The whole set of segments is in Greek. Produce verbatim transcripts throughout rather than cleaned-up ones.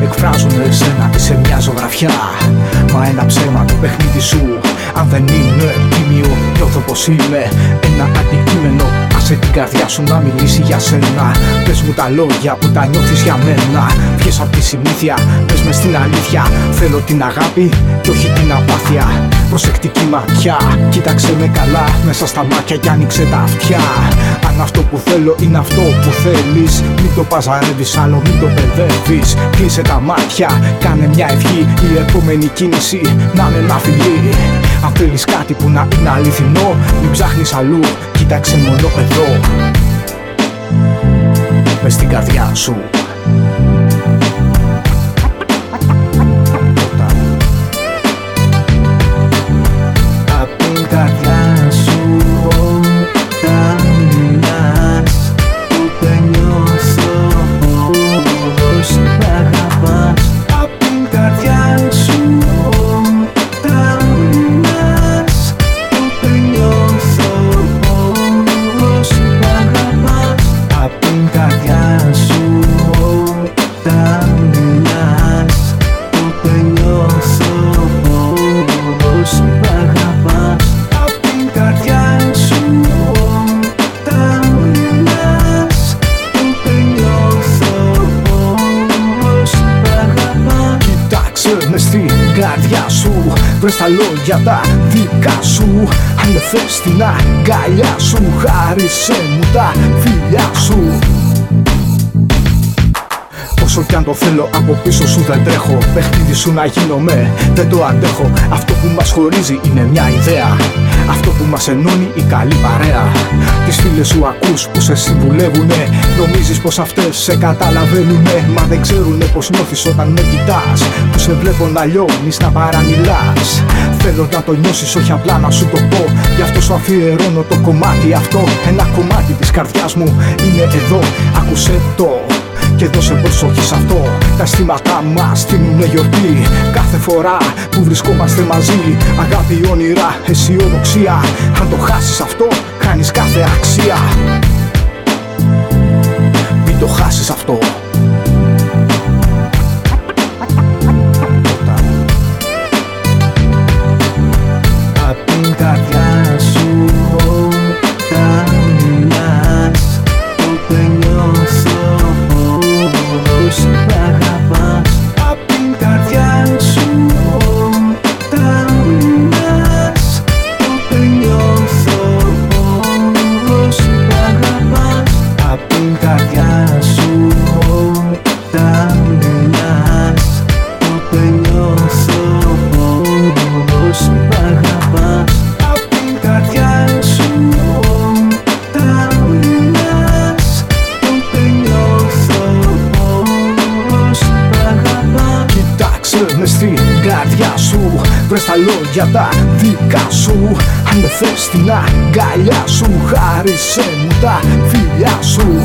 εκφράζουν εσένα. Είσαι μια ζωγραφιά, μα ένα ψέμα το παιχνίδι σου. Αν δεν είναι τίμιο, νιώθω πως είμαι ένα αντικείμενο. Άσε την καρδιά σου να μιλήσει για σένα. Πες μου τα λόγια που τα νιώθεις για μένα. Βγες απ' τη συνήθεια, πες μες την αλήθεια. Θέλω την αγάπη και όχι την απάθεια. Προσεκτική ματιά, κοίταξε με καλά μέσα στα μάτια κι άνοιξε τα αυτιά. Αν αυτό που θέλω είναι αυτό που θέλεις, μην το παζαρεύεις άλλο, μην το μπερδεύεις. Κλείσε τα μάτια, κάνε μια ευχή. Η επόμενη κίνηση να είναι ένα φιλί. Αν θέλεις κάτι που να είναι αληθινό, μην ψάχνεις αλλού, κοίταξε μόνο εδώ. Μες στην καρδιά σου. Μες στην καρδιά σου, βρες τα λόγια τα δικά σου. Αν θες την αγκαλιά σου, χάρισε μου τα φιλιά σου. Όσο κι αν το θέλω από πίσω σου δεν τρέχω. Παιχνίδι σου να γίνομαι, δεν το αντέχω. Αυτό που μας χωρίζει είναι μια ιδέα. Αυτό που μας ενώνει η καλή παρέα. Τις φίλες σου ακούς που σε συμβουλεύουνε. Νομίζεις πως αυτές σε καταλαβαίνουνε. Μα δεν ξέρουνε πως νιώθεις όταν με κοιτάς. Που σε βλέπω να λιώνεις, να παραμιλάς. Θέλω να το νιώσεις, όχι απλά να σου το πω. Γι' αυτό σου αφιερώνω το κομμάτι αυτό. Ένα κομμάτι της καρδιάς μου είναι εδώ. Άκουσε το και δώσε προσοχή σ' αυτό. Τα αισθήματά μας στείλουνε γιορτή κάθε φορά που βρισκόμαστε μαζί. Αγάπη, όνειρα, αισιοδοξία. Αν το χάσεις αυτό, χάνεις κάθε αξία. Μην το χάσεις αυτό. Απ' την καρδιά σου μες στην καρδιά σου, βρες τα λόγια τα δικά σου. Αν θες την αγκαλιά σου, χάρισε μου τα φιλιά σου.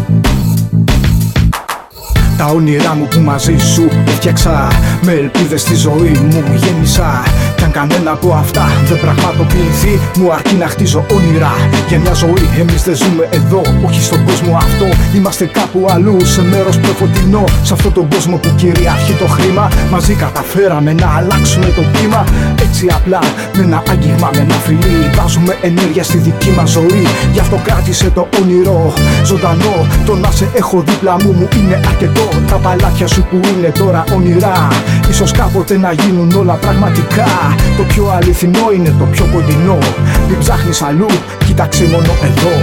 Τα όνειρά μου που μαζί σου έφτιαξα, με ελπίδες στη ζωή μου γέννησα. Κι αν κανένα από αυτά δεν πραγματοποιηθεί, μου αρκεί να χτίζω όνειρα για μια ζωή. Εμείς δεν ζούμε εδώ, όχι στον κόσμο αυτό. Είμαστε κάπου αλλού, σε μέρος πιο φωτεινό. Σ' αυτόν τον κόσμο που κυριαρχεί το χρήμα. Μαζί καταφέραμε να αλλάξουμε το κύμα. Έτσι απλά, με ένα άγγιγμα, με ένα φιλί. Βάζουμε ενέργεια στη δική μας ζωή. Γι' αυτό κράτησε το όνειρο ζωντανό. Το να σε έχω δίπλα μου μου είναι αρκετό. Τα παλάτια σου που είναι τώρα όνειρα, ίσως κάποτε να γίνουν όλα πραγματικά. Το πιο αληθινό είναι το πιο κοντινό. Μην ψάχνεις αλλού, κοίταξε μόνο εδώ.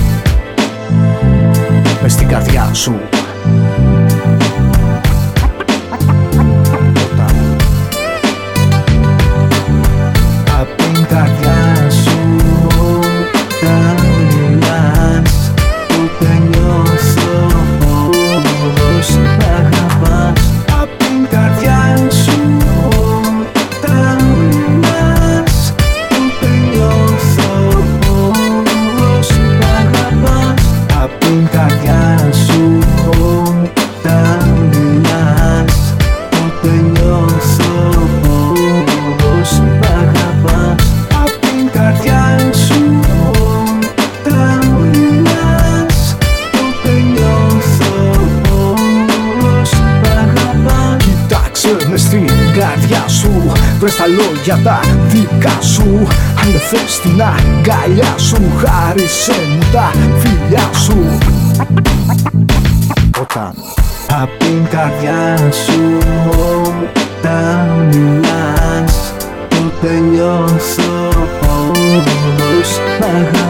Μες στην καρδιά σου. Απ' την καρδιά σου τα μιλάς, ούτε νιώθω πως μ' αγαπάς. Απ' την καρδιά σου τα μιλάς, ούτε νιώθω πως μ' αγαπάς. Απ' την καρδιά σου βρες τα λόγια τα δικά σου. Αν δεν θες την αγκαλιά σου, χάρισε μου τα φιλιά σου. Όταν απ' την καρδιά σου όταν μιλάς, τότε νιώθω πως μ'